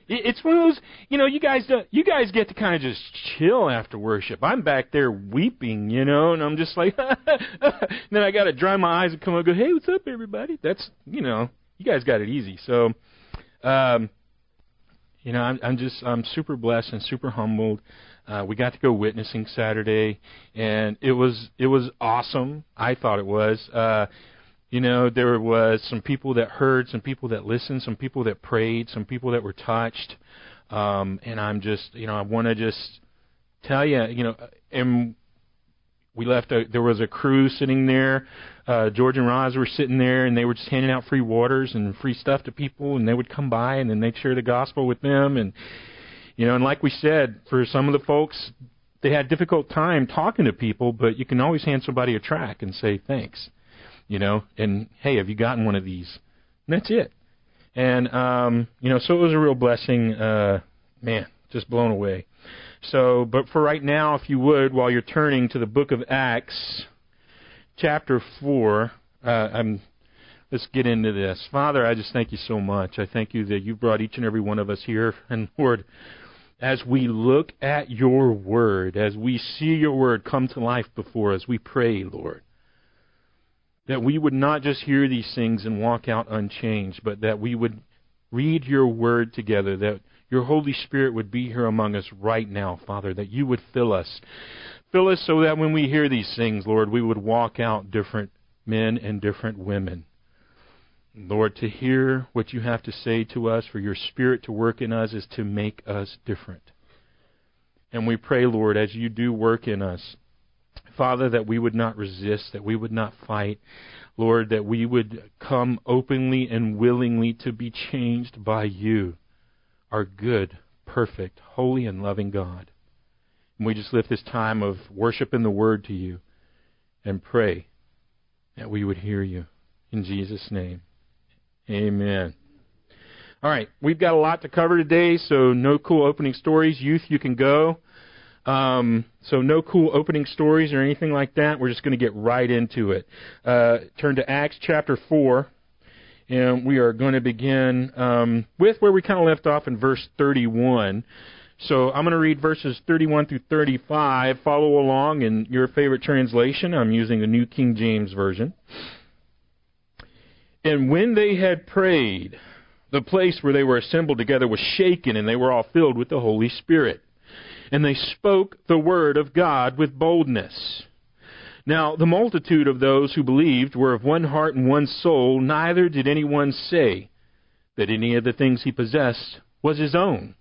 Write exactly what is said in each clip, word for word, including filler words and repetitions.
it, it's one of those, you know, you guys, do, you guys get to kind of just chill after worship. I'm back there weeping, you know, and I'm just like, then I got to dry my eyes and come up and go, hey, what's up, everybody? That's, you know, you guys got it easy. So, um, you know, I'm, I'm just, I'm super blessed and super humbled. Uh, we got to go witnessing Saturday, and it was, it was awesome. I thought it was. Uh, You know, there was some people that heard, some people that listened, some people that prayed, some people that were touched. Um, and I'm just, you know, I want to just tell you, you know, and we left, a, there was a crew sitting there. Uh, George and Roz were sitting there, and they were just handing out free waters and free stuff to people, and they would come by, and then they'd share the gospel with them. And, you know, and like we said, for some of the folks, they had a difficult time talking to people, but you can always hand somebody a tract and say thanks. You know, and hey, have you gotten one of these? And that's it. And, um, you know, so it was a real blessing. Uh, man, just blown away. So, but for right now, if you would, while you're turning to the book of Acts, chapter four, uh, I'm, let's get into this. Father, I just thank you so much. I thank you that you brought each and every one of us here. And Lord, as we look at your word, as we see your word come to life before us, we pray, Lord, that we would not just hear these things and walk out unchanged, but that we would read your word together, that your Holy Spirit would be here among us right now, Father, that you would fill us. Fill us so that when we hear these things, Lord, we would walk out different men and different women. Lord, to hear what you have to say to us, for your Spirit to work in us, is to make us different. And we pray, Lord, as you do work in us, Father, that we would not resist, that we would not fight. Lord, that we would come openly and willingly to be changed by you, our good, perfect, holy, and loving God. And we just lift this time of worship in the Word to you and pray that we would hear you. In Jesus' name, amen. All right, we've got a lot to cover today, so no cool opening stories. Youth, you can go. Um, so no cool opening stories or anything like that. We're just going to get right into it. Uh, turn to Acts chapter four, and we are going to begin um, with where we kind of left off in verse thirty-one. So I'm going to read verses thirty-one through thirty-five. Follow along in your favorite translation. I'm using the New King James Version. And when they had prayed, the place where they were assembled together was shaken, and they were all filled with the Holy Spirit. And they spoke the word of God with boldness. Now the multitude of those who believed were of one heart and one soul. Neither did anyone say that any of the things he possessed was his own,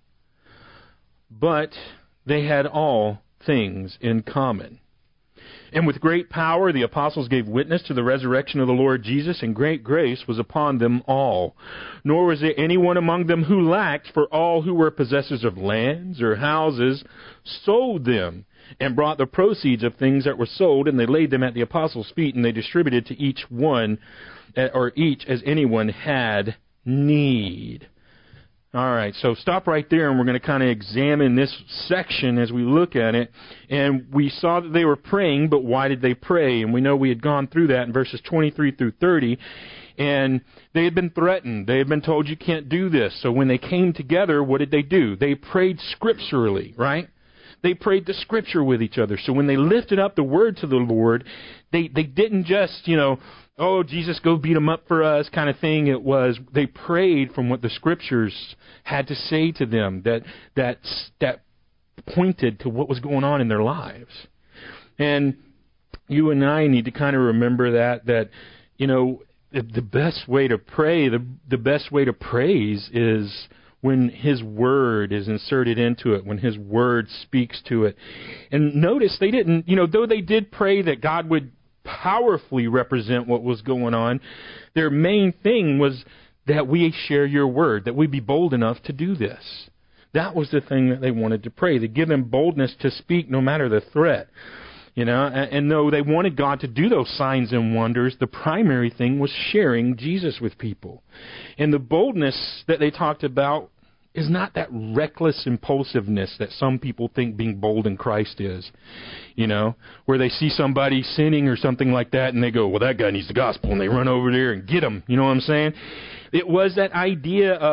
but they had all things in common. And with great power the apostles gave witness to the resurrection of the Lord Jesus, and great grace was upon them all. Nor was there anyone among them who lacked, for all who were possessors of lands or houses sold them, and brought the proceeds of things that were sold, and they laid them at the apostles' feet, and they distributed to each one, or each as anyone had need. All right, so stop right there, and we're going to kind of examine this section as we look at it. And we saw that they were praying, but why did they pray? And we know we had gone through that in verses twenty-three through thirty. And they had been threatened. They had been told, you can't do this. So when they came together, what did they do? They prayed scripturally, right? They prayed the Scripture with each other. So when they lifted up the word to the Lord, they, they didn't just, you know, oh, Jesus, go beat them up for us kind of thing. It was, they prayed from what the Scriptures had to say to them that that that pointed to what was going on in their lives. And you and I need to kind of remember that, that, you know, the, the best way to pray, the, the best way to praise is when His Word is inserted into it, when His Word speaks to it. And notice they didn't, you know, though they did pray that God would powerfully represent what was going on, their main thing was that we share your word, that we be bold enough to do this. That was the thing that they wanted to pray, to give them boldness to speak no matter the threat. You know, and, and though they wanted God to do those signs and wonders, the primary thing was sharing Jesus with people. And the boldness that they talked about is not that reckless impulsiveness that some people think being bold in Christ is. You know, where they see somebody sinning or something like that and they go, well, that guy needs the gospel, and they run over there and get him. You know what I'm saying? It was that idea of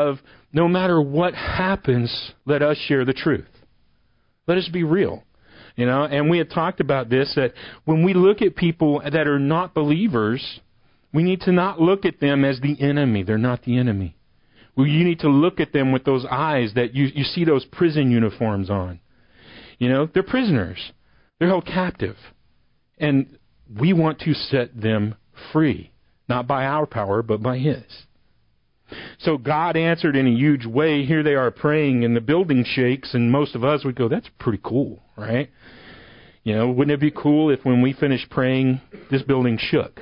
no matter what happens, let us share the truth. Let us be real. You know, and we had talked about this, that when we look at people that are not believers, we need to not look at them as the enemy. They're not the enemy. Well, you need to look at them with those eyes that you, you see those prison uniforms on. You know, they're prisoners. They're held captive. And we want to set them free, not by our power, but by His. So God answered in a huge way. Here they are praying, and the building shakes, and most of us would go, that's pretty cool, right? You know, wouldn't it be cool if when we finished praying, this building shook?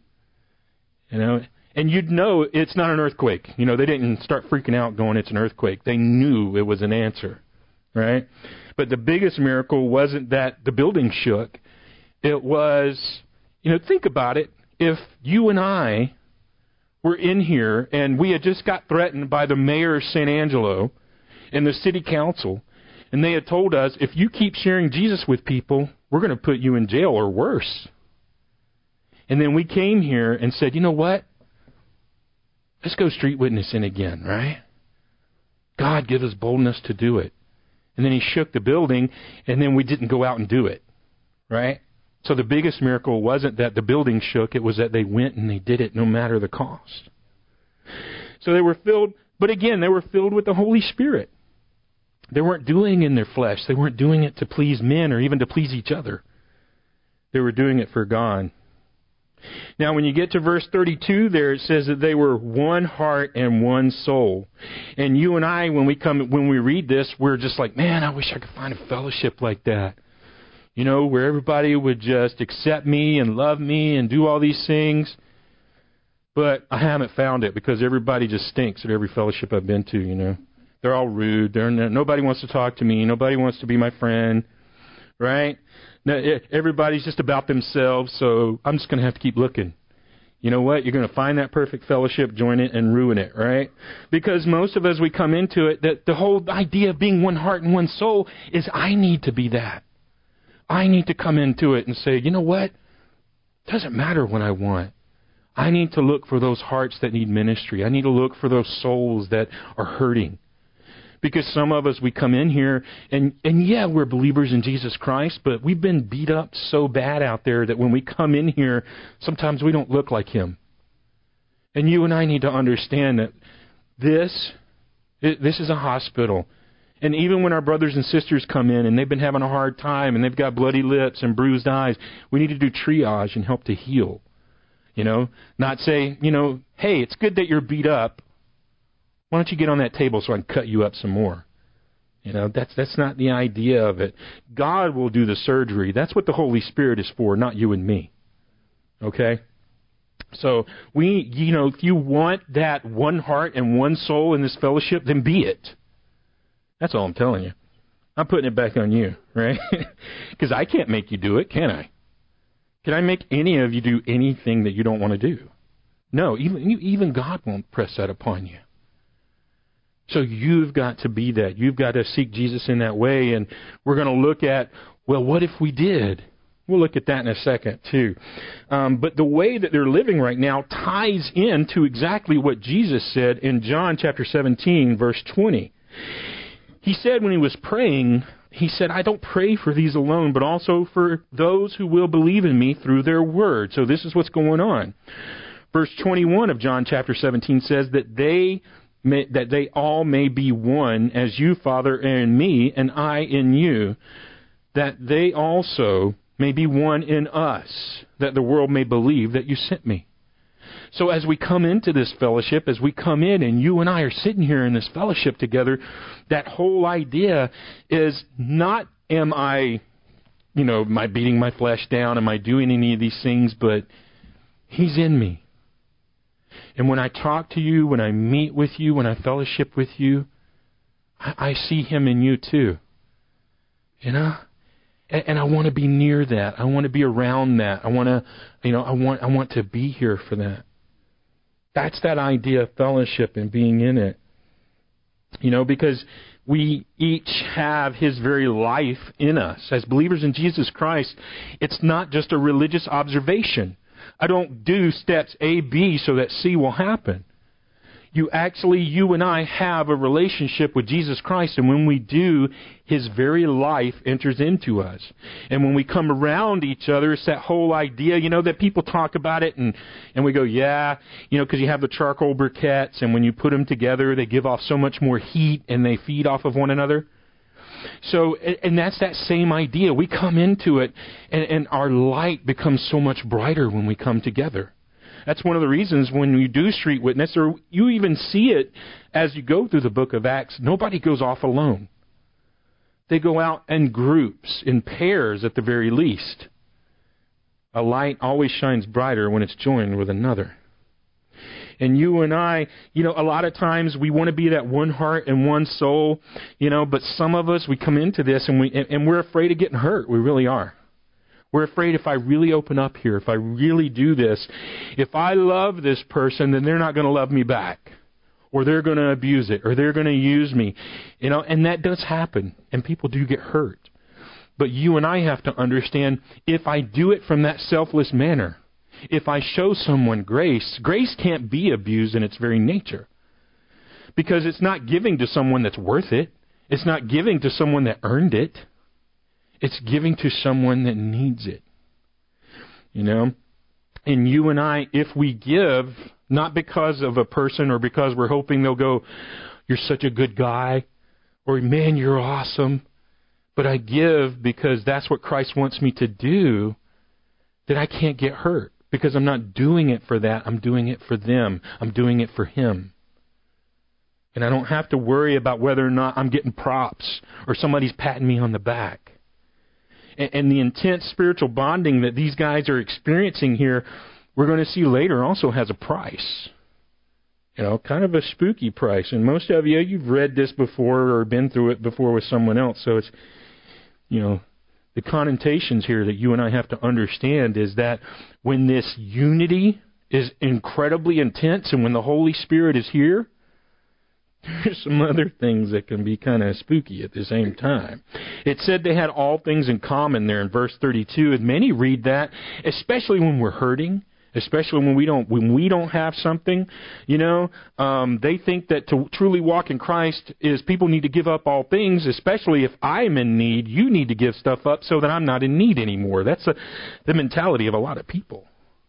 You know, and you'd know it's not an earthquake. You know, they didn't start freaking out going, it's an earthquake. They knew it was an answer, right? But the biggest miracle wasn't that the building shook. It was, you know, think about it. If you and I were in here and we had just got threatened by the mayor of San Angelo and the city council, and they had told us, if you keep sharing Jesus with people, we're going to put you in jail or worse. And then we came here and said, you know what? Let's go street witnessing again, right? God give us boldness to do it. And then He shook the building, and then we didn't go out and do it, right? So the biggest miracle wasn't that the building shook, it was that they went and they did it no matter the cost. So they were filled, but again, they were filled with the Holy Spirit. They weren't doing it in their flesh. They weren't doing it to please men or even to please each other. They were doing it for God. Now, when you get to verse thirty-two there, it says that they were one heart and one soul. And you and I, when we come, when we read this, we're just like, man, I wish I could find a fellowship like that. You know, where everybody would just accept me and love me and do all these things. But I haven't found it because everybody just stinks at every fellowship I've been to, you know. They're all rude. They're, nobody wants to talk to me. Nobody wants to be my friend, right? Now, everybody's just about themselves, so I'm just going to have to keep looking. You know what? You're going to find that perfect fellowship, join it, and ruin it, right? Because most of us, we come into it, that the whole idea of being one heart and one soul is I need to be that. I need to come into it and say, you know what? It doesn't matter what I want. I need to look for those hearts that need ministry. I need to look for those souls that are hurting. Because some of us, we come in here, and, and yeah, we're believers in Jesus Christ, but we've been beat up so bad out there that when we come in here, sometimes we don't look like Him. And you and I need to understand that this, this is a hospital. And even when our brothers and sisters come in and they've been having a hard time and they've got bloody lips and bruised eyes, we need to do triage and help to heal. You know, not say, you know, hey, it's good that you're beat up. Why don't you get on that table so I can cut you up some more? You know, that's that's not the idea of it. God will do the surgery. That's what the Holy Spirit is for, not you and me. Okay? So we, you know, if you want that one heart and one soul in this fellowship, then be it. That's all I'm telling you. I'm putting it back on you, right? Because I can't make you do it, can I? Can I make any of you do anything that you don't want to do? No, even even God won't press that upon you. So you've got to be that. You've got to seek Jesus in that way. And we're going to look at, well, what if we did? We'll look at that in a second, too. Um, but the way that they're living right now ties into exactly what Jesus said in John chapter seventeen, verse twenty. He said when He was praying, He said, I don't pray for these alone, but also for those who will believe in Me through their word. So this is what's going on. Verse twenty-one of John chapter seventeen says that they may, that they all may be one, as You, Father, are in Me, and I in You, that they also may be one in us, that the world may believe that You sent Me. So as we come into this fellowship, as we come in and you and I are sitting here in this fellowship together, that whole idea is not am I, you know, am I beating my flesh down? Am I doing any of these things? But He's in me. And when I talk to you, when I meet with you, when I fellowship with you, I, I see Him in you too. You know? And, and I want to be near that. I want to be around that. I want to, you know, I want I want to be here for that. That's that idea of fellowship and being in it. You know, because we each have His very life in us. As believers in Jesus Christ, it's not just a religious observation. I don't do steps A, B so that C will happen. You actually, you and I have a relationship with Jesus Christ, and when we do, His very life enters into us. And when we come around each other, it's that whole idea, you know, that people talk about it, and, and we go, yeah, you know, because you have the charcoal briquettes, and when you put them together, they give off so much more heat, and they feed off of one another. So, and that's that same idea. We come into it, and, and our light becomes so much brighter when we come together. That's one of the reasons when you do street witness, or you even see it as you go through the book of Acts, nobody goes off alone. They go out in groups, in pairs at the very least. A light always shines brighter when it's joined with another. And you and I, you know, a lot of times we want to be that one heart and one soul, you know, but some of us, we come into this and, we, and we're afraid of getting hurt. We really are. We're afraid if I really open up here, if I really do this, if I love this person, then they're not going to love me back. Or they're going to abuse it. Or they're going to use me. You know, and that does happen. And people do get hurt. But you and I have to understand, if I do it from that selfless manner, if I show someone grace, grace can't be abused in its very nature. Because it's not giving to someone that's worth it. It's not giving to someone that earned it. It's giving to someone that needs it. You know? And you and I, if we give, not because of a person or because we're hoping they'll go, you're such a good guy, or man, you're awesome, but I give because that's what Christ wants me to do, then I can't get hurt. Because I'm not doing it for that. I'm doing it for them. I'm doing it for Him. And I don't have to worry about whether or not I'm getting props or somebody's patting me on the back. And the intense spiritual bonding that these guys are experiencing here, we're going to see later, also has a price. You know, kind of a spooky price. And most of you, you've read this before or been through it before with someone else. So it's, you know, the connotations here that you and I have to understand is that when this unity is incredibly intense and when the Holy Spirit is here, there's some other things that can be kind of spooky at the same time. It said they had all things in common there in verse thirty-two, and many read that, especially when we're hurting, especially when we don't when we don't have something, you know, um, they think that to truly walk in Christ is people need to give up all things, especially if I'm in need. You need to give stuff up so that I'm not in need anymore. That's a, the mentality of a lot of people,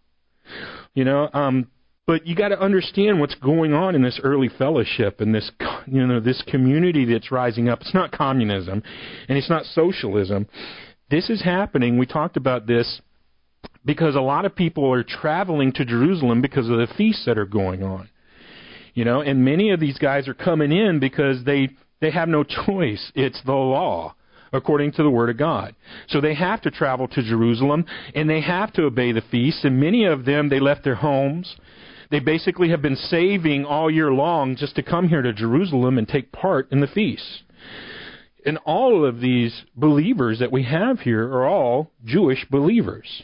you know. Um, But you got to understand what's going on in this early fellowship and this, you know, this community that's rising up. It's not communism, and it's not socialism. This is happening. We talked about this because a lot of people are traveling to Jerusalem because of the feasts that are going on, you know. And many of these guys are coming in because they they have no choice. It's the law, according to the Word of God. So they have to travel to Jerusalem, and they have to obey the feasts. And many of them, they left their homes. They basically have been saving all year long just to come here to Jerusalem and take part in the feasts. And all of these believers that we have here are all Jewish believers.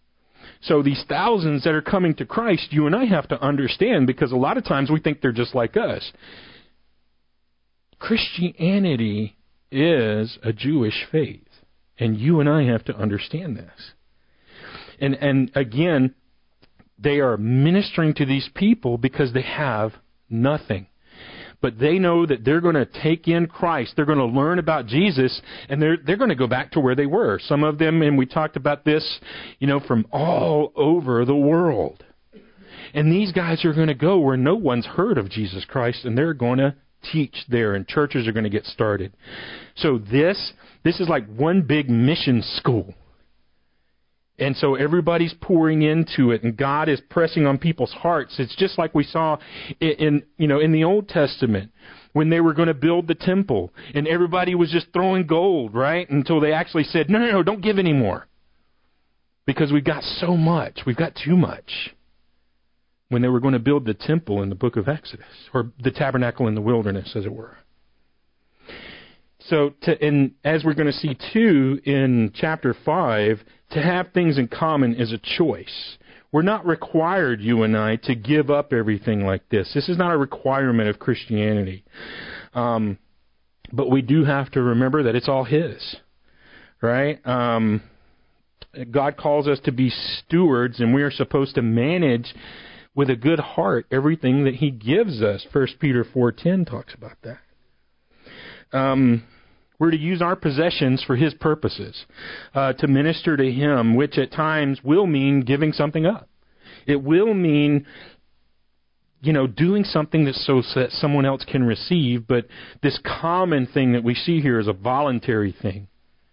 So these thousands that are coming to Christ, you and I have to understand, because a lot of times we think they're just like us. Christianity is a Jewish faith, and you and I have to understand this. And and again, they are ministering to these people because they have nothing. But they know that they're going to take in Christ. They're going to learn about Jesus, and they're they're going to go back to where they were. Some of them, and we talked about this, you know, from all over the world. And these guys are going to go where no one's heard of Jesus Christ, and they're going to teach there, and churches are going to get started. So this this is like one big mission school. And so everybody's pouring into it, and God is pressing on people's hearts. It's just like we saw in, in you know in the Old Testament when they were going to build the temple, and everybody was just throwing gold, right? Until they actually said, no, no, no, don't give any more. Because we've got so much. We've got too much. When they were going to build the temple in the book of Exodus, or the tabernacle in the wilderness, as it were. So, to, and as we're going to see too in chapter five, to have things in common is a choice. We're not required, you and I, to give up everything like this. This is not a requirement of Christianity. Um, but we do have to remember that it's all His, right? Um, God calls us to be stewards, and we are supposed to manage with a good heart everything that he gives us. First Peter four ten talks about that. Um, we're to use our possessions for his purposes, uh, to minister to him, which at times will mean giving something up. It will mean, you know, doing something that so that someone else can receive, but this common thing that we see here is a voluntary thing.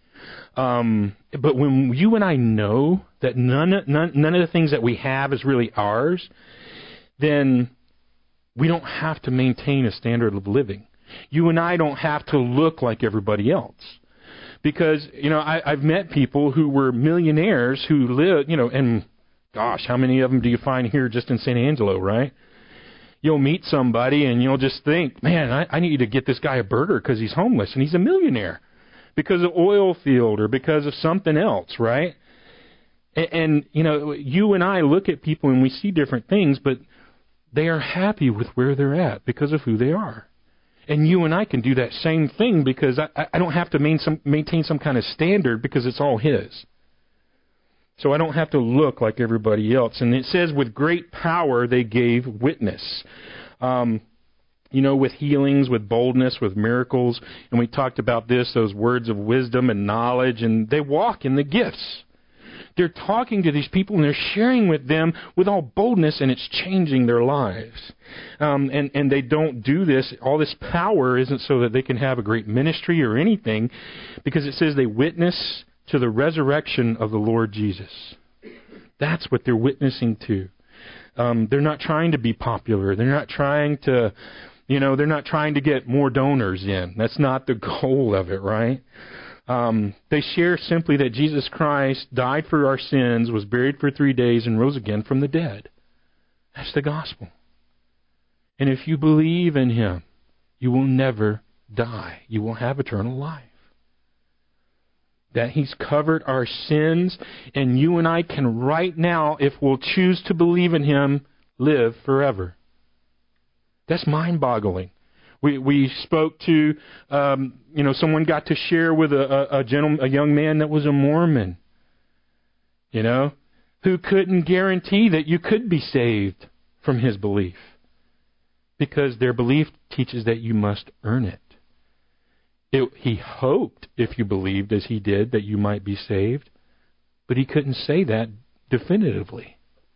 Um, but when you and I know that none, none, none of the things that we have is really ours, then we don't have to maintain a standard of living. You and I don't have to look like everybody else. Because, you know, I, I've met people who were millionaires who live, you know, and gosh, how many of them do you find here just in San Angelo, right? You'll meet somebody and you'll just think, man, I, I need to get this guy a burger because he's homeless and he's a millionaire. Because of oil field or because of something else, right? And, and, you know, you and I look at people and we see different things, but they are happy with where they're at because of who they are. And you and I can do that same thing because I, I don't have to main some, maintain some kind of standard because it's all his. So I don't have to look like everybody else. And it says, with great power they gave witness. Um You know, with healings, with boldness, with miracles. And we talked about this, those words of wisdom and knowledge, and they walk in the gifts. They're talking to these people, and they're sharing with them with all boldness, and it's changing their lives. Um, and, and they don't do this. All this power isn't so that they can have a great ministry or anything, because it says they witness to the resurrection of the Lord Jesus. That's what they're witnessing to. Um, they're not trying to be popular. They're not trying to... You know, they're not trying to get more donors in. That's not the goal of it, right? Um, they share simply that Jesus Christ died for our sins, was buried for three days, and rose again from the dead. That's the gospel. And if you believe in him, you will never die. You will have eternal life. That he's covered our sins, and you and I can right now, if we'll choose to believe in him, live forever. That's mind-boggling. We we spoke to, um, you know, someone got to share with a, a, a gentleman, a young man that was a Mormon, you know, who couldn't guarantee that you could be saved from his belief, because their belief teaches that you must earn it. It. He hoped, if you believed as he did, that you might be saved, but he couldn't say that definitively.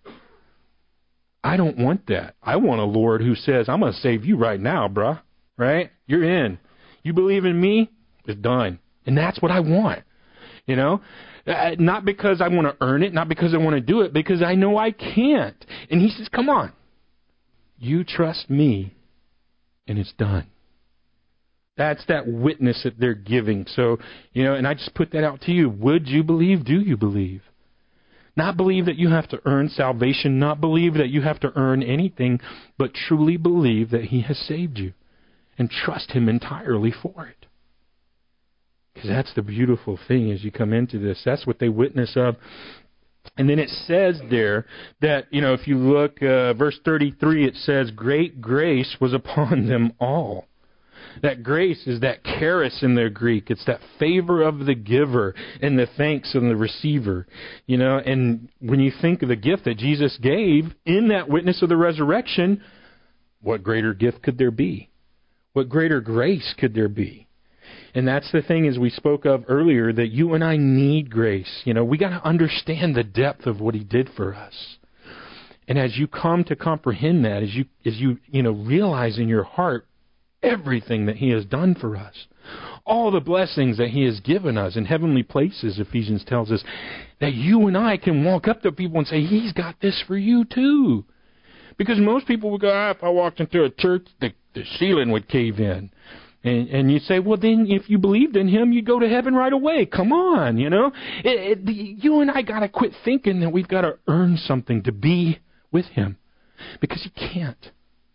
I don't want that. I want a Lord who says, I'm going to save you right now, bruh. Right? You're in. You believe in me, it's done. And that's what I want. You know? Uh, not because I want to earn it, not because I want to do it, because I know I can't. And he says, come on. You trust me, and it's done. That's that witness that they're giving. So, you know, and I just put that out to you. Would you believe? Do you believe? Not believe that you have to earn salvation, not believe that you have to earn anything, but truly believe that he has saved you and trust him entirely for it. Because that's the beautiful thing as you come into this. That's what they witness of. And then it says there that, you know, if you look, uh, verse thirty-three, it says, great grace was upon them all. That grace is that charis in the Greek. It's that favor of the giver and the thanks of the receiver. You know, and when you think of the gift that Jesus gave in that witness of the resurrection, what greater gift could there be? What greater grace could there be? And that's the thing, as we spoke of earlier, that you and I need grace. You know, we got to understand the depth of what he did for us. And as you come to comprehend that, as you, as you, you know, realize in your heart everything that he has done for us, all the blessings that he has given us in heavenly places, Ephesians tells us, that you and I can walk up to people and say, he's got this for you too. Because most people would go, ah, if I walked into a church, the, the ceiling would cave in. And, and you say, well, then if you believed in him, you'd go to heaven right away. Come on, you know. It, it, you and I got to quit thinking that we've got to earn something to be with him. Because you can't.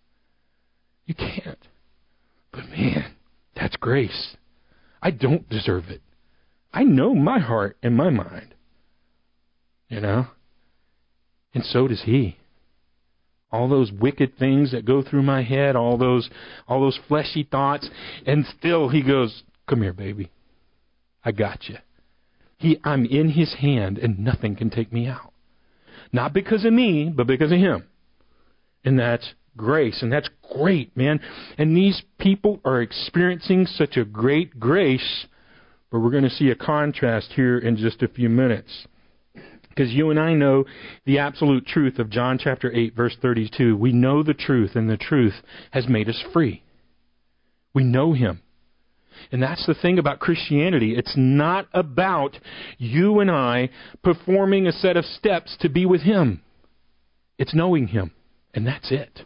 You can't. But man, that's grace. I don't deserve it. I know my heart and my mind. You know? And so does he. All those wicked things that go through my head, all those all those fleshy thoughts, and still he goes, come here, baby. I got you. He, I'm in his hand, and nothing can take me out. Not because of me, but because of him. And that's grace. And that's great, man. And these people are experiencing such a great grace, but we're going to see a contrast here in just a few minutes. Because you and I know the absolute truth of John chapter eight, verse thirty-two. We know the truth, and the truth has made us free. We know Him. And that's the thing about Christianity. It's not about you and I performing a set of steps to be with Him. It's knowing Him. And that's it.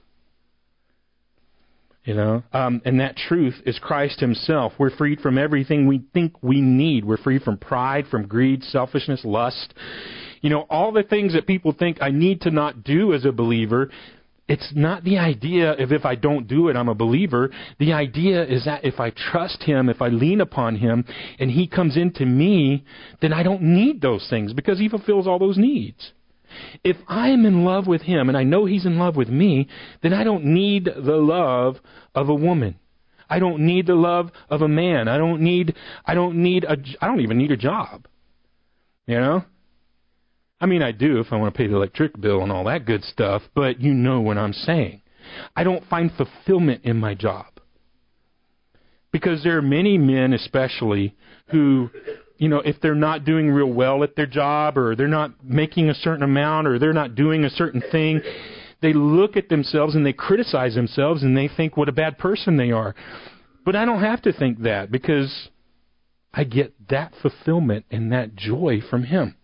You know, um, and that truth is Christ Himself. We're freed from everything we think we need. We're free from pride, from greed, selfishness, lust. You know, all the things that people think I need to not do as a believer. It's not the idea of if I don't do it, I'm a believer. The idea is that if I trust Him, if I lean upon Him, and He comes into me, then I don't need those things because He fulfills all those needs. If I am in love with Him and I know He's in love with me, then I don't need the love of a woman. I don't need the love of a man. I don't need, I don't need a, I don't even need a job. You know? I mean, I do if I want to pay the electric bill and all that good stuff, but you know what I'm saying. I don't find fulfillment in my job. Because there are many men especially who, you know, if they're not doing real well at their job or they're not making a certain amount or they're not doing a certain thing, they look at themselves and they criticize themselves and they think what a bad person they are. But I don't have to think that because I get that fulfillment and that joy from Him.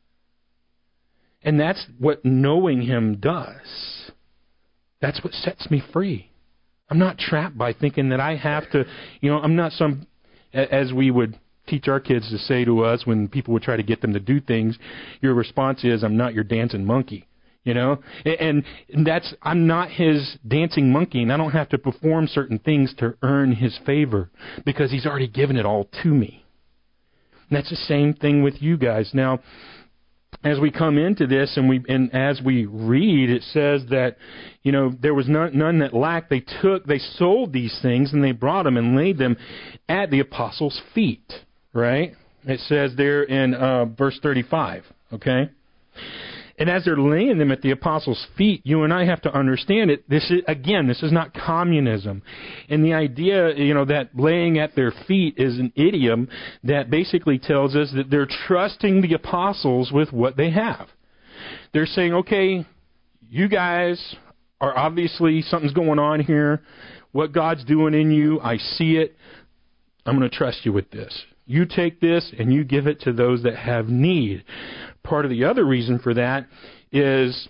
And that's what knowing Him does. That's what sets me free. I'm not trapped by thinking that I have to, you know, I'm not some, as we would teach our kids to say to us when people would try to get them to do things, your response is, I'm not your dancing monkey, you know? And, and that's, I'm not His dancing monkey, and I don't have to perform certain things to earn His favor because He's already given it all to me. And that's the same thing with you guys. Now, as we come into this and we and as we read, it says that, you know, there was none, none that lacked. They took, they sold these things and they brought them and laid them at the apostles' feet, right? It says there in uh, verse thirty-five, okay? And as they're laying them at the apostles' feet, you and I have to understand it. This is, again, this is not communism. And the idea, you know, that laying at their feet is an idiom that basically tells us that they're trusting the apostles with what they have. They're saying, okay, you guys are obviously, something's going on here. What God's doing in you, I see it. I'm going to trust you with this. You take this and you give it to those that have need. Part of the other reason for that is,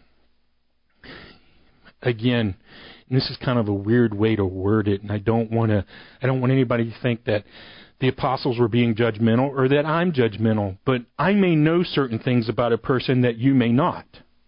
again, and this is kind of a weird way to word it, and I don't want to, I don't want anybody to think that the apostles were being judgmental or that I'm judgmental, but I may know certain things about a person that you may not.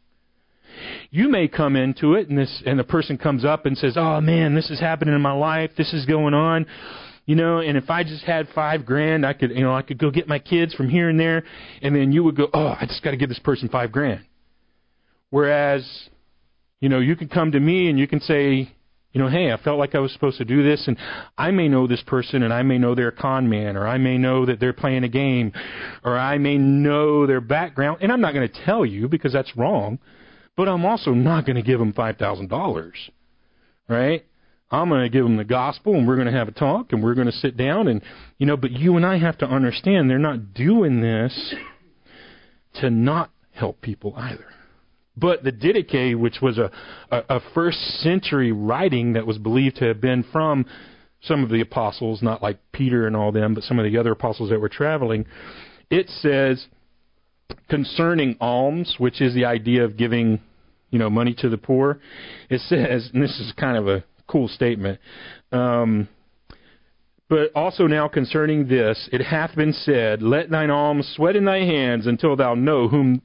You may come into it, and this, and the person comes up and says, "Oh man, this is happening in my life. This is going on." You know, and if I just had five grand, I could, you know, I could go get my kids from here and there, and then you would go, "Oh, I just got to give this person five grand." Whereas, you know, you can come to me and you can say, you know, "Hey, I felt like I was supposed to do this," and I may know this person, and I may know they're a con man, or I may know that they're playing a game, or I may know their background, and I'm not going to tell you because that's wrong, but I'm also not going to give them five thousand dollars, right? I'm going to give them the gospel, and we're going to have a talk, and we're going to sit down, and, you know, but you and I have to understand they're not doing this to not help people either. But the Didache, which was a, a, a first century writing that was believed to have been from some of the apostles, not like Peter and all them, but some of the other apostles that were traveling, it says concerning alms, which is the idea of giving, you know, money to the poor, it says, and this is kind of a cool statement. Um, but also now concerning this, it hath been said, "Let thine alms sweat in thy hands until thou know whom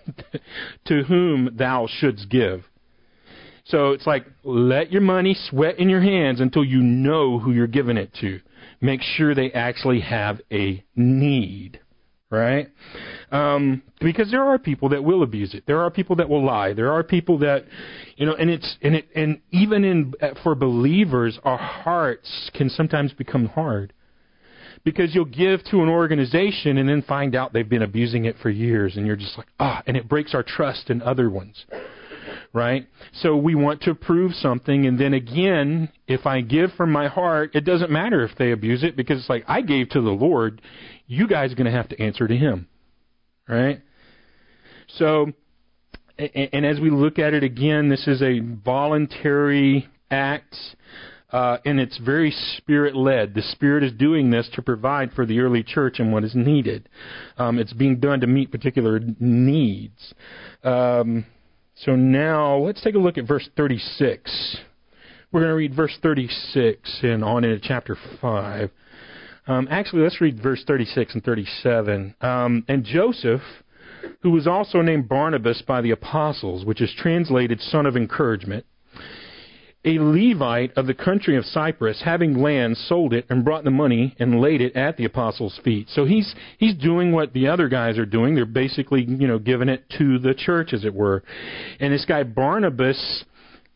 to whom thou shouldst give." So it's like, let your money sweat in your hands until you know who you're giving it to. Make sure they actually have a need. Right? Um, because there are people that will abuse it. There are people that will lie. There are people that, you know, and it's and it and even in for believers, our hearts can sometimes become hard because you'll give to an organization and then find out they've been abusing it for years, and you're just like, ah, and it breaks our trust in other ones. right? So we want to prove something, and then again, if I give from my heart, it doesn't matter if they abuse it, because it's like, I gave to the Lord, you guys are going to have to answer to Him, right? So, and, and as we look at it again, this is a voluntary act, uh, and it's very Spirit-led. The Spirit is doing this to provide for the early church and what is needed. Um, it's being done to meet particular needs. Um, so now, let's take a look at verse thirty-six. We're going to read verse thirty-six and on into chapter five. Um, actually, let's read verse thirty-six and thirty-seven. Um, and Joseph, who was also named Barnabas by the apostles, which is translated son of encouragement, a Levite of the country of Cyprus, having land, sold it and brought the money and laid it at the apostles' feet. So he's he's doing what the other guys are doing. They're basically, you know, giving it to the church, as it were. And this guy Barnabas,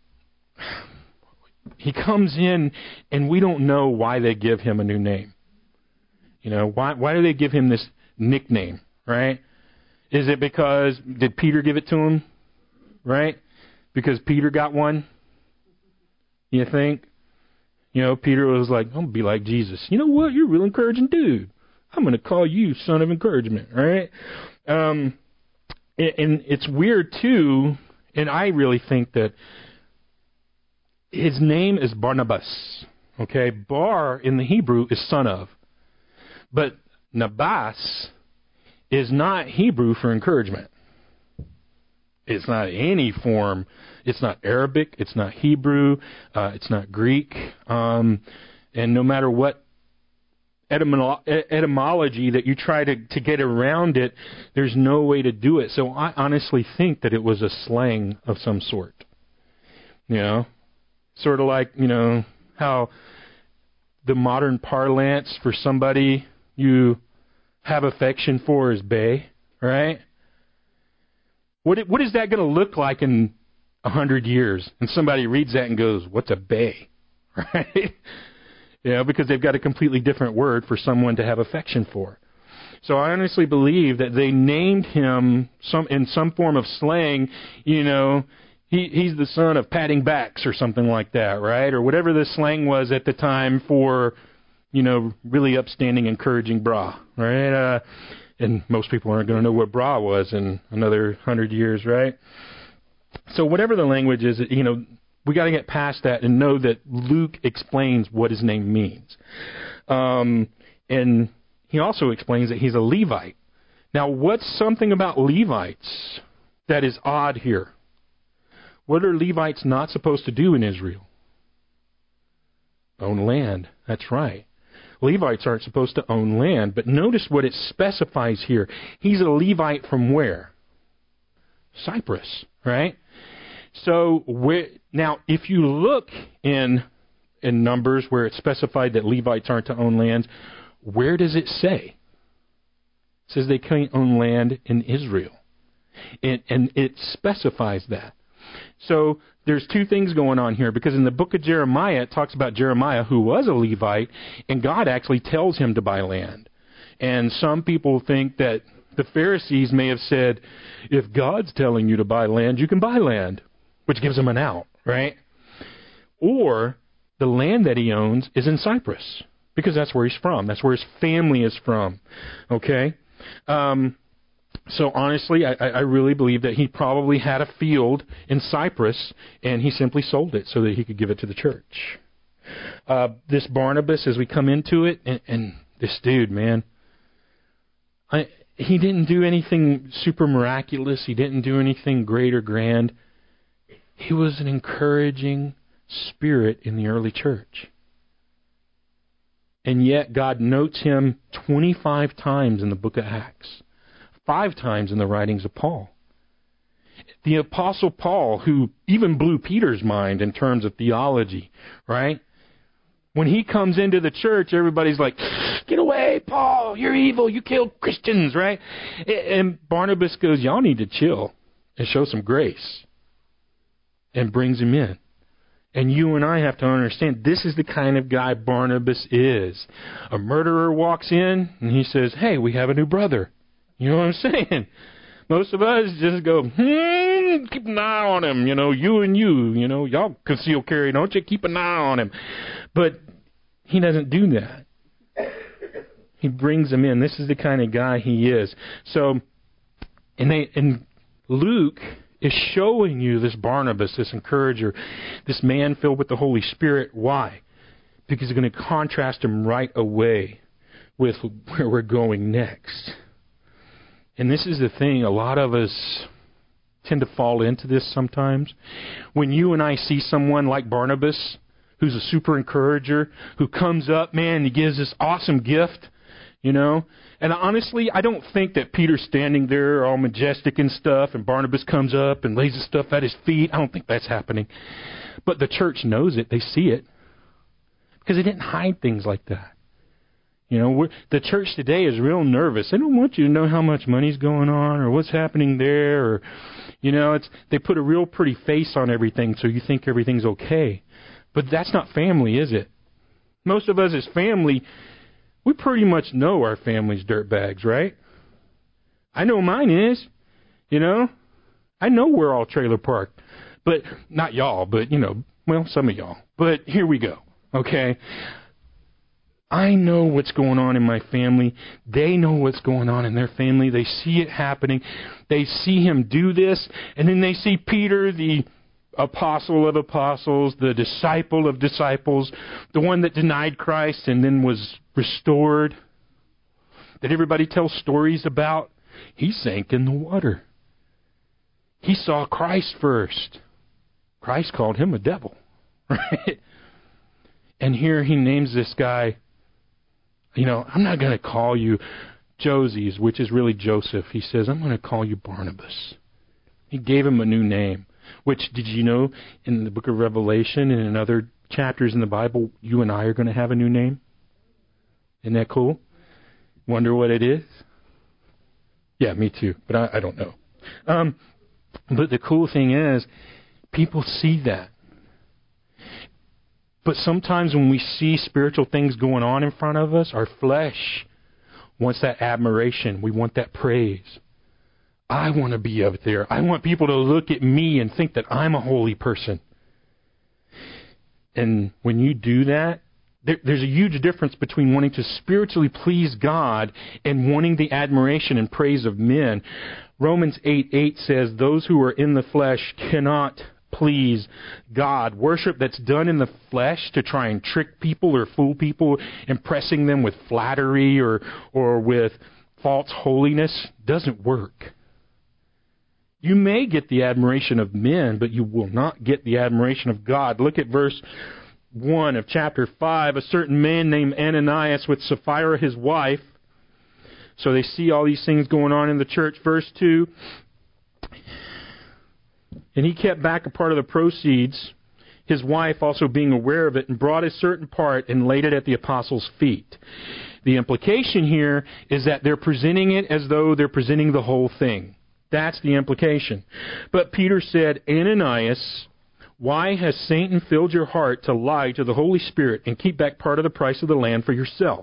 he comes in, and we don't know why they give him a new name. You know, why why do they give him this nickname, right? Is it because, did Peter give it to him, right? Because Peter got one? You think? You know, Peter was like, I'm going to be like Jesus. You know what? You're a real encouraging dude. I'm going to call you son of encouragement, right? Um, and, and it's weird, too, and I really think that his name is Barnabas. Okay? Bar in the Hebrew is son of. But Nabas is not Hebrew for encouragement. It's not any form. It's not Arabic. It's not Hebrew. Uh, it's not Greek. Um, and no matter what etymolo- etymology that you try to, to get around it, there's no way to do it. So I honestly think that it was a slang of some sort. You know? Sort of like, you know, how the modern parlance for somebody you have affection for is bae, right? What what is that going to look like in a hundred years? And somebody reads that and goes, "What's a bae?" Right? You know, because they've got a completely different word for someone to have affection for. So I honestly believe that they named him some in some form of slang. You know, he he's the son of patting backs or something like that, right? Or whatever the slang was at the time for, you know, really upstanding, encouraging bra, right? Uh, and most people aren't going to know what bra was in another hundred years, right? So whatever the language is, you know, we got to get past that and know that Luke explains what his name means. Um, and he also explains that he's a Levite. Now, what's something about Levites that is odd here? What are Levites not supposed to do in Israel? Own land. That's right. Levites aren't supposed to own land, but notice what it specifies here. He's a Levite from where? Cyprus, right? So where, now, if you look in in Numbers where it's specified that Levites aren't to own lands, where does it say? It says they can't own land in Israel, and, and it specifies that. So there's two things going on here, because in the book of Jeremiah, it talks about Jeremiah, who was a Levite, and God actually tells him to buy land. And some people think that the Pharisees may have said, if God's telling you to buy land, you can buy land, which gives him an out, right? Or the land that he owns is in Cyprus, because that's where he's from. That's where his family is from, okay? Um... So honestly, I, I really believe that he probably had a field in Cyprus, and he simply sold it so that he could give it to the church. Uh, this Barnabas, as we come into it, and, and this dude, man, I, he didn't do anything super miraculous. He didn't do anything great or grand. He was an encouraging spirit in the early church. And yet God notes him twenty-five times in the book of Acts. Five times in the writings of Paul. The Apostle Paul, who even blew Peter's mind in terms of theology, right? When he comes into the church, everybody's like, get away, Paul, you're evil, you killed Christians, right? And Barnabas goes, y'all need to chill and show some grace, and brings him in. And you and I have to understand, this is the kind of guy Barnabas is. A murderer walks in, and he says, hey, we have a new brother. You know what I'm saying? Most of us just go, hmm, man, keep an eye on him. You know, you and you, you know, y'all conceal carry, don't you? Keep an eye on him. But he doesn't do that. He brings them in. This is the kind of guy he is. So, and they, and Luke is showing you this Barnabas, this encourager, this man filled with the Holy Spirit. Why? Because he's going to contrast him right away with where we're going next. And this is the thing, a lot of us tend to fall into this sometimes. When you and I see someone like Barnabas, who's a super encourager, who comes up, man, he gives this awesome gift, you know. And honestly, I don't think that Peter's standing there all majestic and stuff, and Barnabas comes up and lays his stuff at his feet. I don't think that's happening. But the church knows it. They see it. Because they didn't hide things like that. You know, we're, the church today is real nervous. They don't want you to know how much money's going on or what's happening there. Or, you know, it's they put a real pretty face on everything so you think everything's okay. But that's not family, is it? Most of us as family, we pretty much know our family's dirtbags, right? I know mine is, you know. I know we're all trailer parked. But, not y'all, but, you know, well, some of y'all. But here we go, okay? I know what's going on in my family. They know what's going on in their family. They see it happening. They see him do this. And then they see Peter, the apostle of apostles, the disciple of disciples, the one that denied Christ and then was restored, that everybody tells stories about. He sank in the water. He saw Christ first. Christ called him a devil, right? And here he names this guy, you know, I'm not going to call you Joses, which is really Joseph. He says, I'm going to call you Barnabas. He gave him a new name, which, did you know, in the book of Revelation and in other chapters in the Bible, you and I are going to have a new name? Isn't that cool? Wonder what it is? Yeah, me too, but I, I don't know. Um, but the cool thing is, people see that. But sometimes when we see spiritual things going on in front of us, our flesh wants that admiration. We want that praise. I want to be up there. I want people to look at me and think that I'm a holy person. And when you do that, there, there's a huge difference between wanting to spiritually please God and wanting the admiration and praise of men. Romans eight eight says, those who are in the flesh cannot please God. Worship that's done in the flesh to try and trick people or fool people, impressing them with flattery or or with false holiness, doesn't work. You may get the admiration of men, but you will not get the admiration of God. Look at verse one of chapter five. A certain man named Ananias with Sapphira his wife. So they see all these things going on in the church. Verse two. And he kept back a part of the proceeds, his wife also being aware of it, and brought a certain part and laid it at the apostles' feet. The implication here is that they're presenting it as though they're presenting the whole thing. That's the implication. But Peter said, Ananias, why has Satan filled your heart to lie to the Holy Spirit and keep back part of the price of the land for yourself?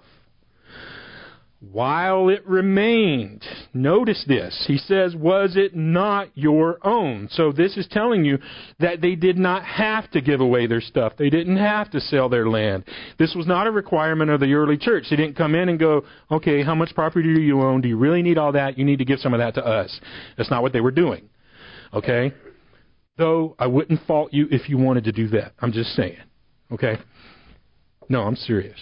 While it remained, notice this, he says, was it not your own? So this is telling you that they did not have to give away their stuff. They didn't have to sell their land. This was not a requirement of the early church. They didn't come in and go, okay, how much property do you own? Do you really need all that? You need to give some of that to us. That's not what they were doing. Okay? Though I wouldn't fault you if you wanted to do that. I'm just saying. Okay? No, I'm serious.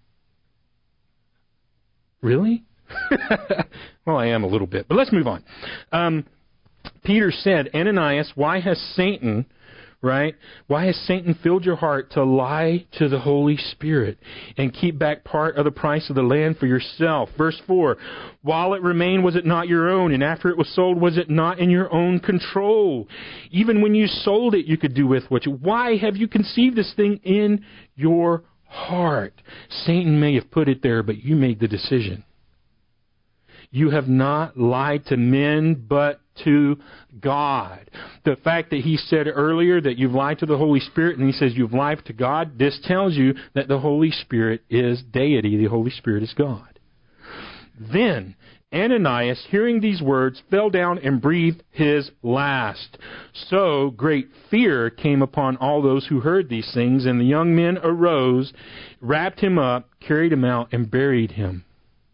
Really? Well, I am a little bit, but let's move on. Um, Peter said, Ananias, why has Satan, right? Why has Satan filled your heart to lie to the Holy Spirit and keep back part of the price of the land for yourself? Verse four, while it remained, was it not your own? And after it was sold, was it not in your own control? Even when you sold it, you could do with what you... Why have you conceived this thing in your heart? Satan may have put it there, but you made the decision. You have not lied to men, but to God. The fact that he said earlier that you've lied to the Holy Spirit, and he says you've lied to God, this tells you that the Holy Spirit is deity. The Holy Spirit is God. Then Ananias, hearing these words, fell down and breathed his last. So great fear came upon all those who heard these things, and the young men arose, wrapped him up, carried him out, and buried him.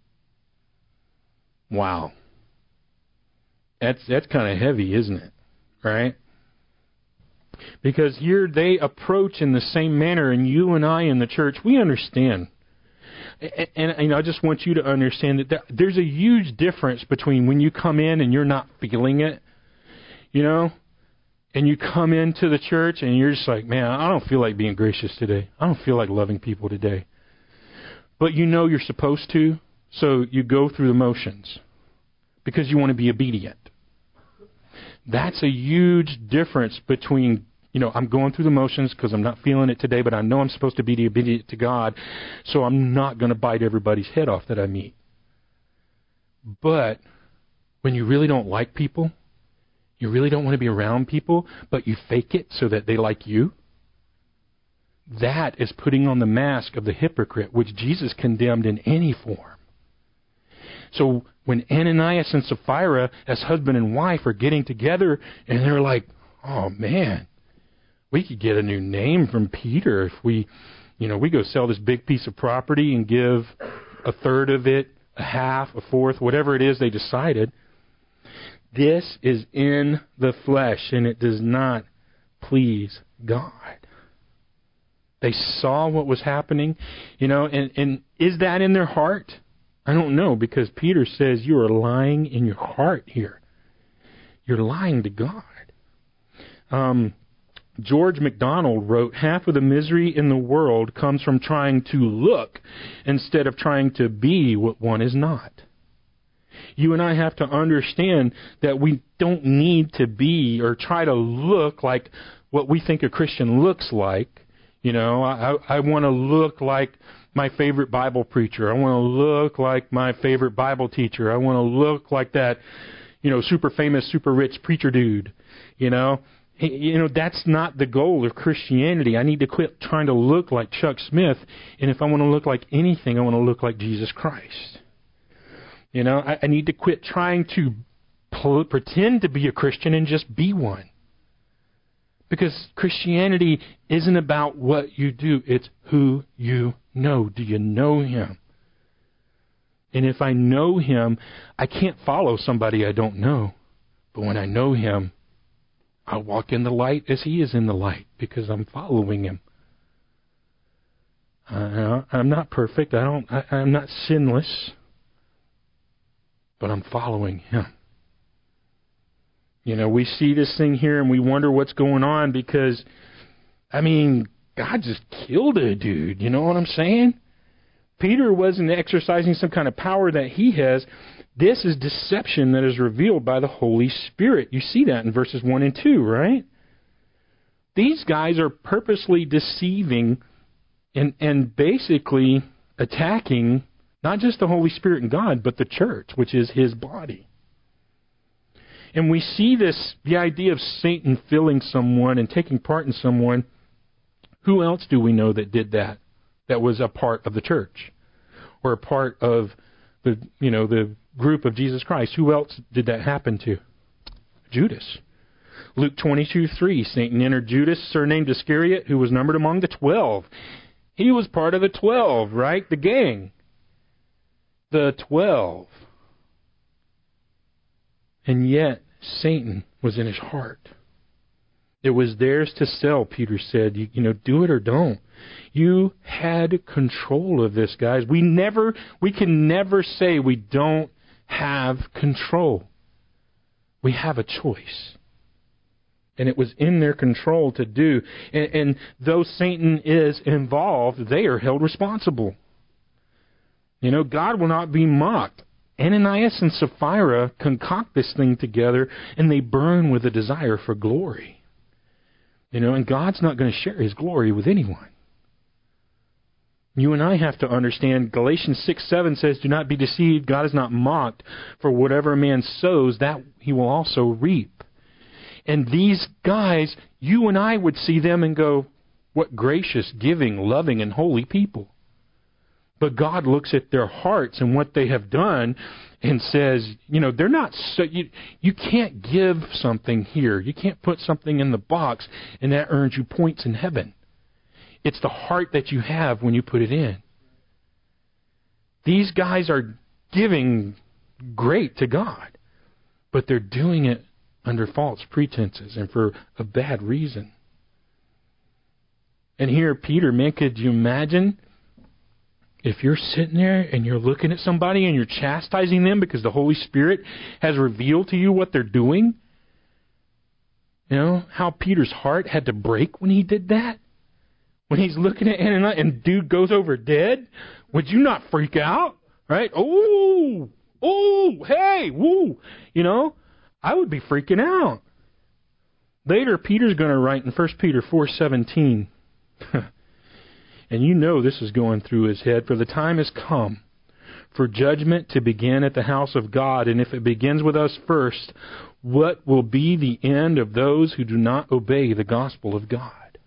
Wow. That's that's kind of heavy, isn't it? Right? Because here they approach in the same manner, and you and I in the church, we understand. And, and, and I just want you to understand that there's a huge difference between when you come in and you're not feeling it, you know, and you come into the church and you're just like, man, I don't feel like being gracious today. I don't feel like loving people today. But you know you're supposed to, so you go through the motions because you want to be obedient. That's a huge difference between, you know, I'm going through the motions because I'm not feeling it today, but I know I'm supposed to be obedient to God, so I'm not going to bite everybody's head off that I meet. But when you really don't like people, you really don't want to be around people, but you fake it so that they like you, that is putting on the mask of the hypocrite, which Jesus condemned in any form. So when Ananias and Sapphira, as husband and wife, are getting together, and they're like, oh, man, we could get a new name from Peter if we, you know, we go sell this big piece of property and give a third of it, a half, a fourth, whatever it is they decided. This is in the flesh, and it does not please God. They saw what was happening, you know, and, and is that in their heart? I don't know, because Peter says you are lying in your heart here. You're lying to God. Um, George MacDonald wrote, half of the misery in the world comes from trying to look instead of trying to be what one is not. You and I have to understand that we don't need to be or try to look like what we think a Christian looks like. You know, I, I want to look like my favorite Bible preacher. I want to look like my favorite Bible teacher. I want to look like that, you know, super famous, super rich preacher dude. You know, you know that's not the goal of Christianity. I need to quit trying to look like Chuck Smith, and if I want to look like anything, I want to look like Jesus Christ. You know, I, I need to quit trying to pl- pretend to be a Christian and just be one. Because Christianity isn't about what you do, it's who you know. Do you know Him? And if I know Him, I can't follow somebody I don't know. But when I know Him, I walk in the light as He is in the light because I'm following Him. Uh, I'm not perfect. I don't. I, I'm not sinless. But I'm following Him. You know, we see this thing here and we wonder what's going on because, I mean, God just killed a dude. You know what I'm saying? Peter wasn't exercising some kind of power that he has. This is deception that is revealed by the Holy Spirit. You see that in verses one and two, right? These guys are purposely deceiving and, and basically attacking not just the Holy Spirit and God, but the church, which is His body. And we see this, the idea of Satan filling someone and taking part in someone. Who else do we know that did that? That was a part of the church or a part of the, you know, the group of Jesus Christ. Who else did that happen to? Judas. Luke twenty-two three, Satan entered Judas, surnamed Iscariot, who was numbered among the twelve. He was part of the twelve, right? The gang. The twelve. And yet, Satan was in his heart. It was theirs to sell, Peter said. You, you know, do it or don't. You had control of this, guys. We never, we can never say we don't have control. We have a choice. And it was in their control to do. And, and though Satan is involved, they are held responsible. You know, God will not be mocked. Ananias and Sapphira concoct this thing together, and they burn with a desire for glory. You know, and God's not going to share His glory with anyone. You and I have to understand, Galatians six seven says, do not be deceived, God is not mocked, for whatever a man sows, that he will also reap. And these guys, you and I would see them and go, what gracious, giving, loving, and holy people. But God looks at their hearts and what they have done and says, you know, they're not so, you, you can't give something here. You can't put something in the box and that earns you points in heaven. It's the heart that you have when you put it in. These guys are giving great to God, but they're doing it under false pretenses and for a bad reason. And here, Peter, man, could you imagine if you're sitting there and you're looking at somebody and you're chastising them because the Holy Spirit has revealed to you what they're doing? You know, how Peter's heart had to break when he did that? When he's looking at Ananias and dude goes over dead? Would you not freak out? Right? Oh, oh, hey, woo. You know, I would be freaking out. Later, Peter's going to write in First Peter four seventeen, and you know this is going through his head, for the time has come for judgment to begin at the house of God, and if it begins with us first, what will be the end of those who do not obey the gospel of God?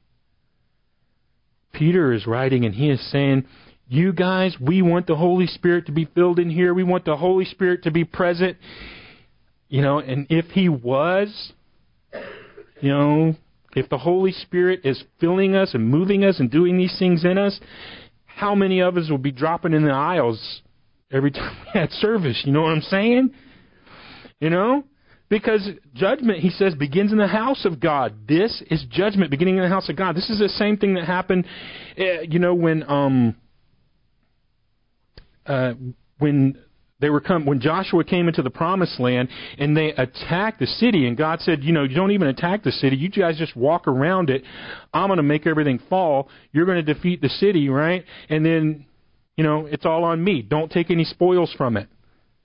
Peter is writing, and he is saying, you guys, we want the Holy Spirit to be filled in here. We want the Holy Spirit to be present. You know, and if He was, you know, if the Holy Spirit is filling us and moving us and doing these things in us, how many of us will be dropping in the aisles every time we had service? You know what I'm saying? You know? Because judgment, he says, begins in the house of God. This is judgment beginning in the house of God. This is the same thing that happened, uh, you know, when um, uh, when they were come when Joshua came into the promised land and they attacked the city, and God said, you know, you don't even attack the city. You guys just walk around it. I'm going to make everything fall. You're going to defeat the city, right? And then, you know, it's all on me. Don't take any spoils from it.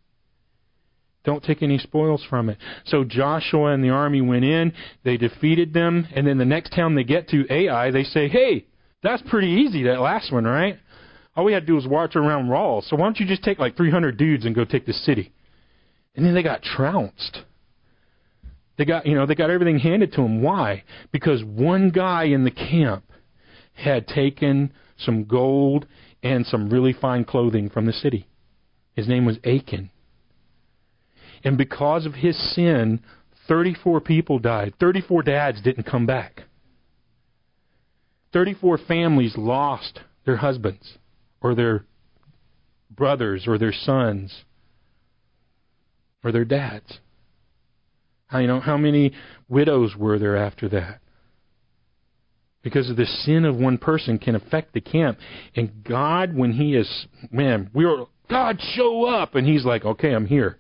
Don't take any spoils from it. So Joshua and the army went in, they defeated them, and then the next town they get to, Ai, they say, hey, that's pretty easy, that last one, right? All we had to do was march around walls. So why don't you just take like three hundred dudes and go take the city? And then they got trounced. They got, you know, they got everything handed to them. Why? Because one guy in the camp had taken some gold and some really fine clothing from the city. His name was Achan. And because of his sin, thirty-four people died. thirty-four dads didn't come back. thirty-four families lost their husbands or their brothers or their sons or their dads. How, you know, how many widows were there after that? Because of the sin of one person can affect the camp. And God, when He is, man, we were, God, show up. And He's like, okay, I'm here.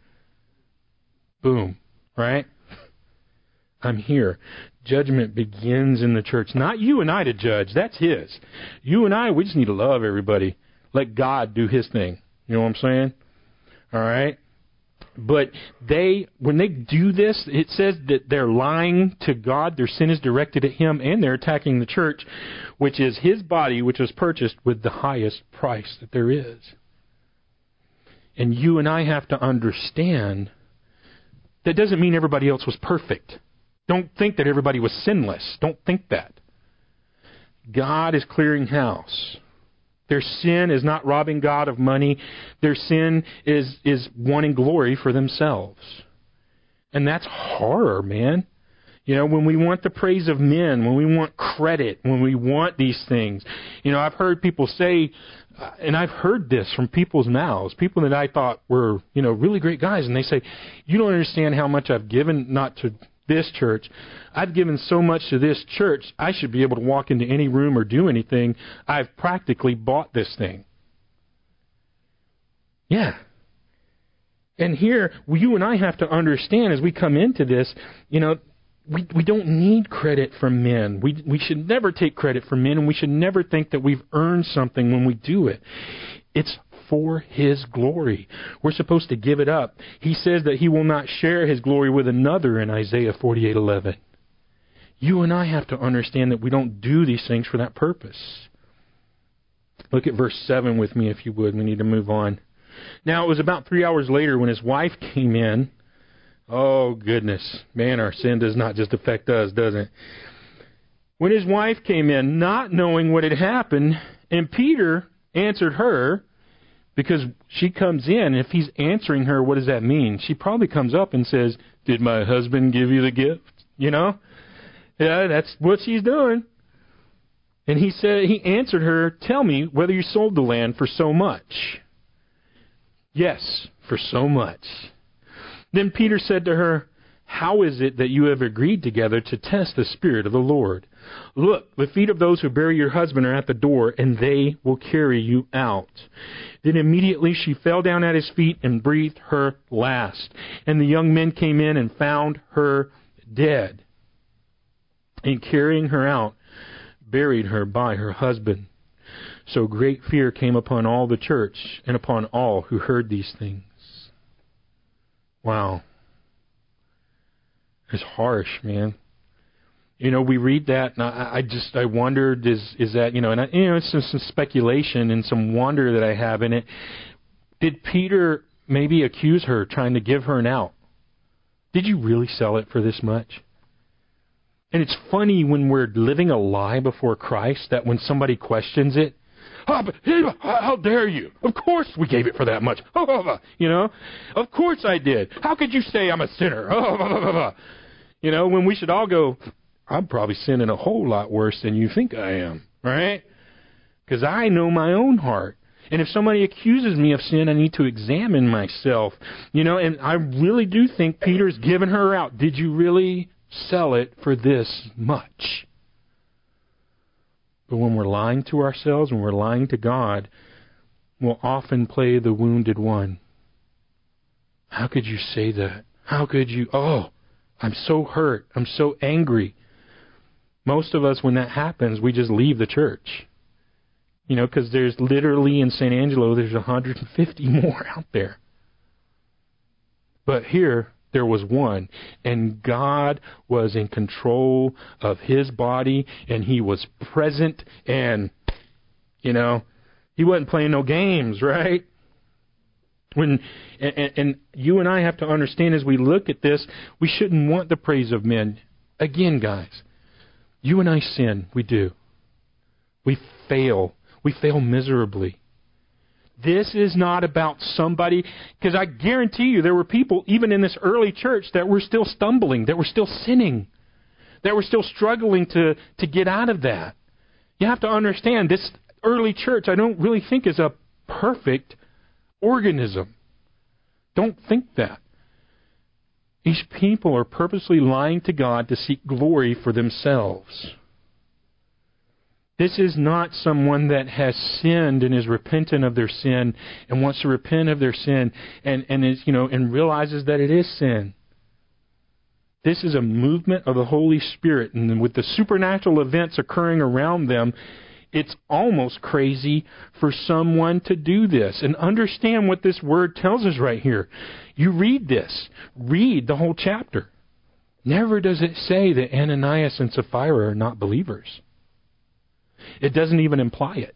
Boom, right? I'm here. Judgment begins in the church. Not you and I to judge. That's His. You and I, we just need to love everybody. Let God do His thing. You know what I'm saying? All right? But they, when they do this, it says that they're lying to God. Their sin is directed at Him, and they're attacking the church, which is His body, which was purchased with the highest price that there is. And you and I have to understand that doesn't mean everybody else was perfect. Don't think that everybody was sinless. Don't think that. God is clearing house. Their sin is not robbing God of money. Their sin is, is wanting glory for themselves. And that's horror, man. You know, when we want the praise of men, when we want credit, when we want these things. You know, I've heard people say, and I've heard this from people's mouths, people that I thought were, you know, really great guys, and they say, you don't understand how much I've given, not to this church. I've given so much to this church, I should be able to walk into any room or do anything. I've practically bought this thing. Yeah. And here, you and I have to understand as we come into this, you know, we we don't need credit from men. We we should never take credit from men, and we should never think that we've earned something when we do it. It's for His glory. We're supposed to give it up. He says that He will not share His glory with another in Isaiah forty-eight eleven. You and I have to understand that we don't do these things for that purpose. Look at verse seven with me, if you would. We need to move on. Now, it was about three hours later when his wife came in. Oh, goodness. Man, our sin does not just affect us, does it? When his wife came in, not knowing what had happened, and Peter answered her, because she comes in, and if he's answering her, what does that mean? She probably comes up and says, did my husband give you the gift? You know? Yeah, that's what she's doing. And he said, he answered her, tell me whether you sold the land for so much. Yes, for so much. Then Peter said to her, how is it that you have agreed together to test the Spirit of the Lord? Look, the feet of those who bury your husband are at the door, and they will carry you out. Then immediately she fell down at his feet and breathed her last. And the young men came in and found her dead. And carrying her out, buried her by her husband. So great fear came upon all the church and upon all who heard these things. Wow. It's harsh, man. You know, we read that, and I, I just, I wondered, is is that, you know, and I, you know, it's some, some speculation and some wonder that I have in it. Did Peter maybe accuse her, trying to give her an out? Did you really sell it for this much? And it's funny when we're living a lie before Christ, that when somebody questions it, oh, but, how dare you? Of course we gave it for that much. You know, of course I did. How could you say I'm a sinner? You know, when we should all go, I'm probably sinning a whole lot worse than you think I am, right? Because I know my own heart. And if somebody accuses me of sin, I need to examine myself. You know, and I really do think Peter's giving her out. Did you really sell it for this much? But when we're lying to ourselves, when we're lying to God, we'll often play the wounded one. How could you say that? How could you? Oh, I'm so hurt. I'm so angry. Most of us, when that happens, we just leave the church. You know, because there's literally in San Angelo, there's one hundred fifty more out there. But here, there was one, and God was in control of his body, and he was present, and, you know, he wasn't playing no games, right? When and, and you and I have to understand, as we look at this, we shouldn't want the praise of men. Again, guys, you and I sin. We do. We fail. We fail miserably. This is not about somebody, because I guarantee you there were people, even in this early church, that were still stumbling, that were still sinning, that were still struggling to, to get out of that. You have to understand, this early church, I don't really think is a perfect organism. Don't think that. These people are purposely lying to God to seek glory for themselves. This is not someone that has sinned and is repentant of their sin and wants to repent of their sin and, and is, you know, and realizes that it is sin. This is a movement of the Holy Spirit, and with the supernatural events occurring around them, it's almost crazy for someone to do this. And understand what this word tells us right here. You read this. Read the whole chapter. Never does it say that Ananias and Sapphira are not believers. It doesn't even imply it.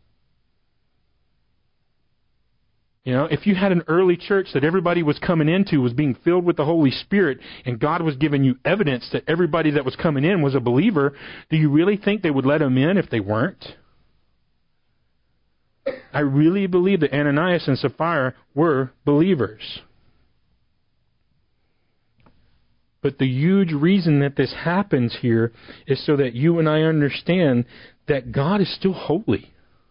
You know, if you had an early church that everybody was coming into was being filled with the Holy Spirit, and God was giving you evidence that everybody that was coming in was a believer, do you really think they would let them in if they weren't? I really believe that Ananias and Sapphira were believers. But the huge reason that this happens here is so that you and I understand that God is still holy.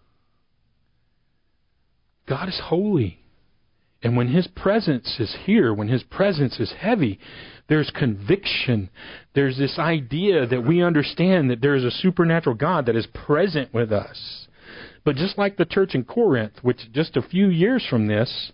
God is holy. And when His presence is here, when His presence is heavy, there's conviction. There's this idea that we understand that there is a supernatural God that is present with us. But just like the church in Corinth, which just a few years from this,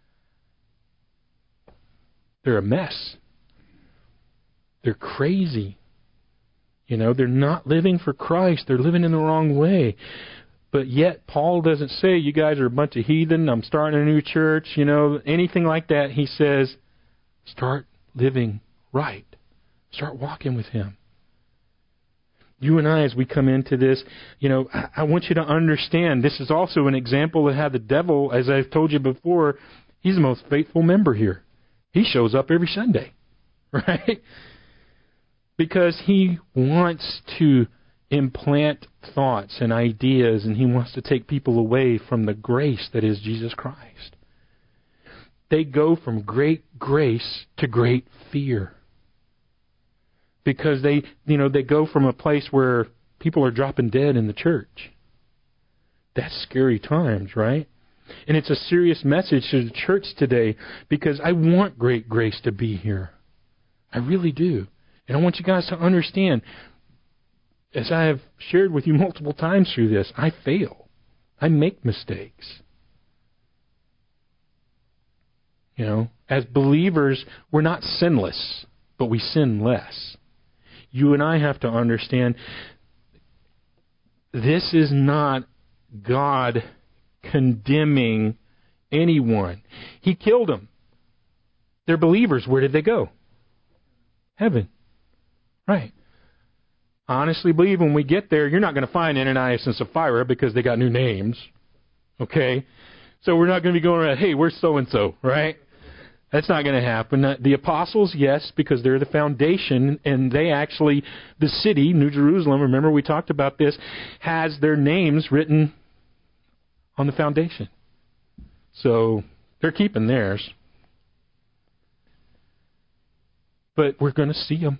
they're a mess. They're crazy. You know, they're not living for Christ. They're living in the wrong way. But yet, Paul doesn't say, you guys are a bunch of heathen, I'm starting a new church, you know, anything like that. He says, start living right. Start walking with Him. You and I, as we come into this, you know, I, I want you to understand, this is also an example of how the devil, as I've told you before, he's the most faithful member here. He shows up every Sunday, right? Because he wants to implant thoughts and ideas, and he wants to take people away from the grace that is Jesus Christ. They go from great grace to great fear. Because they, you know, they go from a place where people are dropping dead in the church. That's scary times, right? And it's a serious message to the church today, because I want great grace to be here. I really do. And I want you guys to understand, as I have shared with you multiple times through this, I fail. I make mistakes. You know, as believers, we're not sinless, but we sin less. You and I have to understand, this is not God condemning anyone. He killed them. They're believers. Where did they go? Heaven. Right. I honestly believe when we get there, you're not going to find Ananias and Sapphira because they got new names. Okay? So we're not going to be going around, hey, where's so-and-so, right? That's not going to happen. The apostles, yes, because they're the foundation, and they actually, the city, New Jerusalem, remember we talked about this, has their names written on the foundation. So they're keeping theirs. But we're going to see them.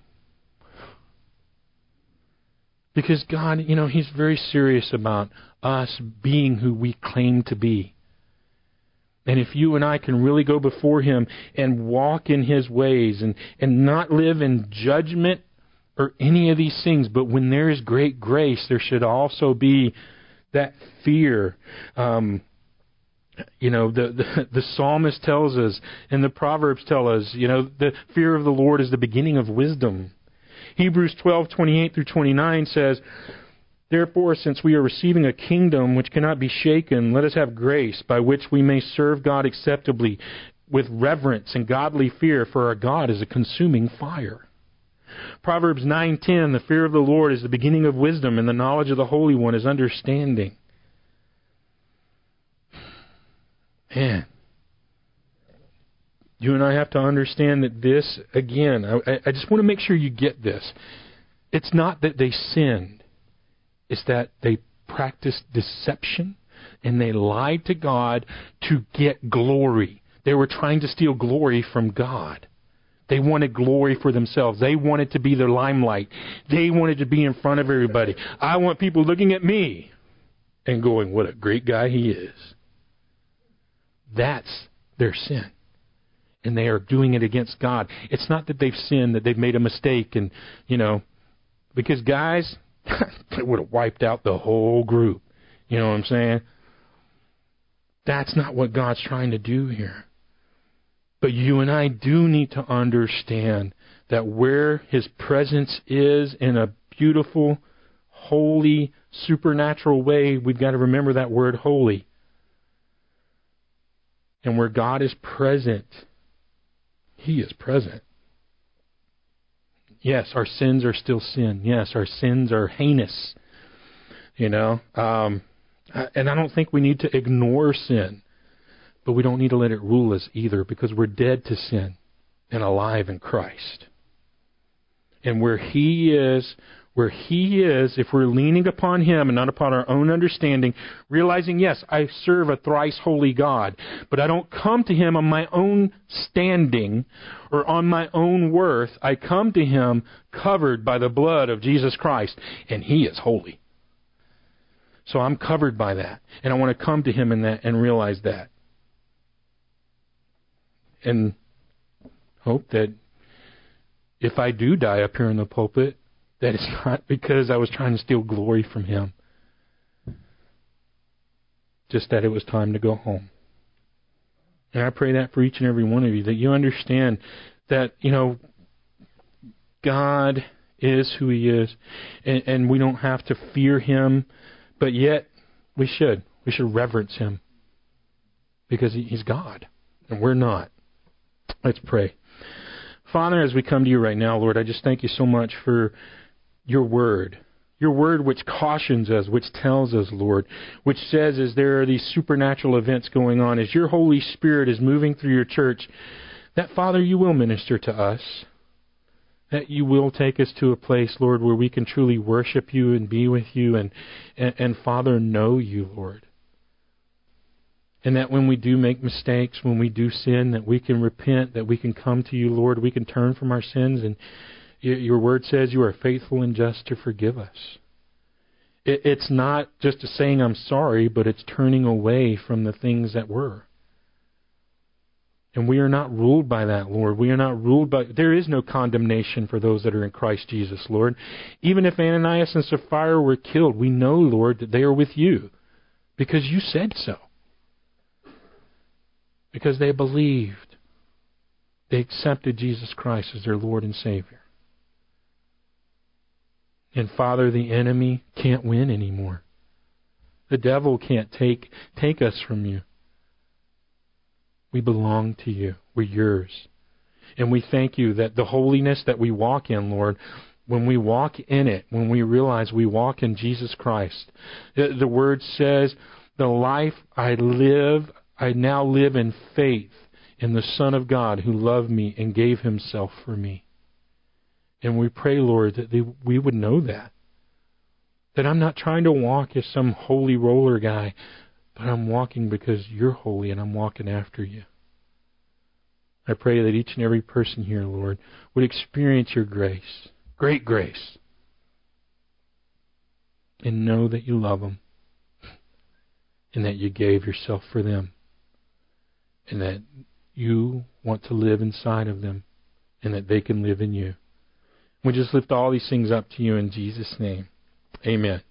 Because God, you know, He's very serious about us being who we claim to be. And if you and I can really go before Him and walk in His ways and, and not live in judgment or any of these things, but when there is great grace, there should also be that fear. Um, you know, the, the the psalmist tells us, and the Proverbs tell us, you know, the fear of the Lord is the beginning of wisdom. Hebrews twelve, twenty-eight through twenty-nine says, therefore, since we are receiving a kingdom which cannot be shaken, let us have grace by which we may serve God acceptably with reverence and godly fear, for our God is a consuming fire. Proverbs nine ten, the fear of the Lord is the beginning of wisdom, and the knowledge of the Holy One is understanding. Man, you and I have to understand that this, again, I, I just want to make sure you get this. It's not that they sinned. It's that they practiced deception and they lied to God to get glory. They were trying to steal glory from God. They wanted glory for themselves. They wanted to be the limelight. They wanted to be in front of everybody. I want people looking at me and going, what a great guy he is. That's their sin. And they are doing it against God. It's not that they've sinned, that they've made a mistake, and, you know, because guys, they would have wiped out the whole group. You know what I'm saying? That's not what God's trying to do here. But you and I do need to understand that where His presence is in a beautiful, holy, supernatural way, we've got to remember that word holy. And where God is present, He is present. Yes, our sins are still sin. Yes, our sins are heinous. You know, um, and I don't think we need to ignore sin, but we don't need to let it rule us either, because we're dead to sin and alive in Christ. And where He is, where He is, if we're leaning upon Him and not upon our own understanding, realizing, yes, I serve a thrice holy God, but I don't come to Him on my own standing or on my own worth. I come to Him covered by the blood of Jesus Christ, and He is holy. So I'm covered by that, and I want to come to Him in that and realize that. And hope that if I do die up here in the pulpit, that it's not because I was trying to steal glory from Him. Just that it was time to go home. And I pray that for each and every one of you, that you understand that, you know, God is who He is, and, and we don't have to fear Him, but yet we should. We should reverence Him, because he, He's God, and we're not. Let's pray. Father, as we come to You right now, Lord, I just thank You so much for Your word. Your word which cautions us, which tells us, Lord, which says as there are these supernatural events going on, as Your Holy Spirit is moving through Your church, that, Father, You will minister to us. that you will take us to a place, Lord, where we can truly worship you and be with you and, and, and Father, know you, Lord. And that when we do make mistakes, when we do sin, that we can repent, that we can come to you, Lord. We can turn from our sins. And your word says you are faithful and just to forgive us. It's not just a saying I'm sorry, but it's turning away from the things that were. And we are not ruled by that, Lord. We are not ruled by... There is no condemnation for those that are in Christ Jesus, Lord. Even if Ananias and Sapphira were killed, we know, Lord, that they are with you because you said so. Because they believed. They accepted Jesus Christ as their Lord and Savior. And Father, the enemy can't win anymore. The devil can't take take us from you. We belong to you. We're yours. And we thank you that the holiness that we walk in, Lord, when we walk in it, when we realize we walk in Jesus Christ, the, the Word says, the life I live, I now live in faith in the Son of God who loved me and gave himself for me. And we pray, Lord, that they, we would know that. That I'm not trying to walk as some holy roller guy, but I'm walking because you're holy and I'm walking after you. I pray that each and every person here, Lord, would experience your grace, great grace, and know that you love them and that you gave yourself for them and that you want to live inside of them and that they can live in you. We just lift all these things up to you in Jesus' name. Amen.